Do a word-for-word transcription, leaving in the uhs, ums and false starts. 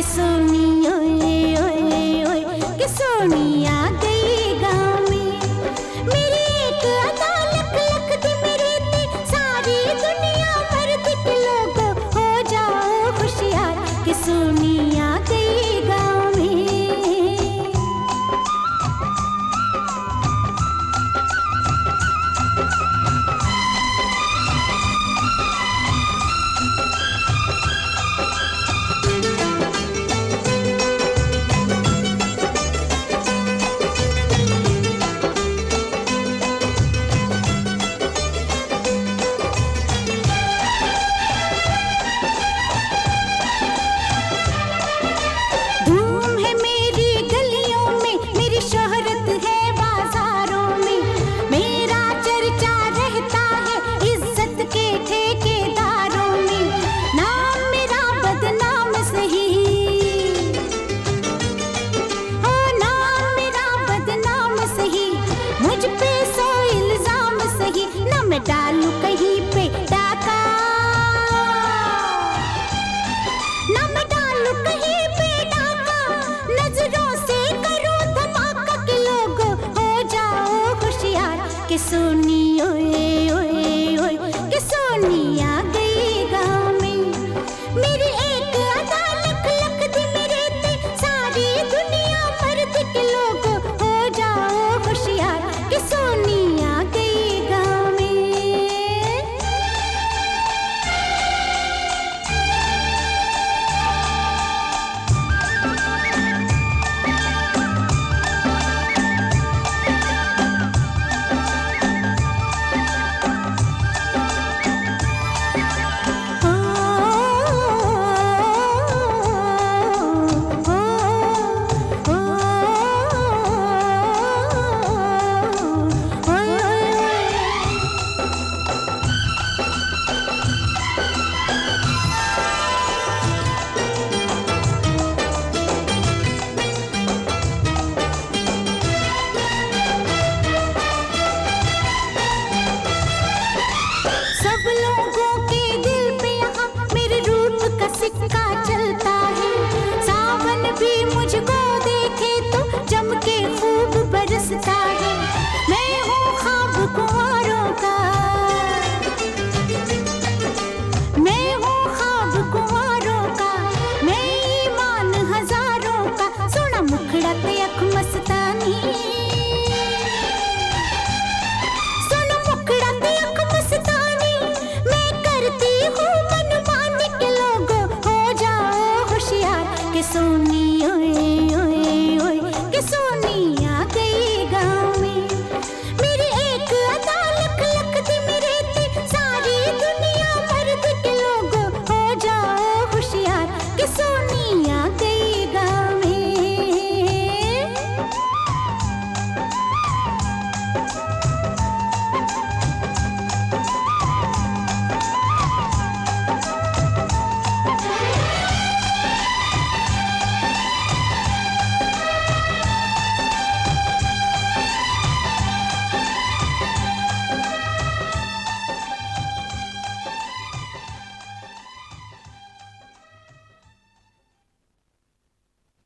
सोनी ओए ओए ओए कि सोनी आ गई गाँव में। मेरी एक अदा लख लख दी मेरे ते सारी दुनिया भर दिख लोगो हो जाओ होशियार कि सोनी आ गई गाँव में। डालू कहीं पे डाका ना मैं डालू कहीं पे डाका, नजरों से करूं धमाका कि लोगो हो जाओ होशियार कि सोनी ओए ओए ओए कि सोनी आ गई गाँव में। मेरी एक अदा लख लख दी मेरे ते सारी दुनिया भर दिख लोगो हो जाओ होशियार कि सोनी आ गई गाँव में। सिक्का चलता है, सावन भी मुझे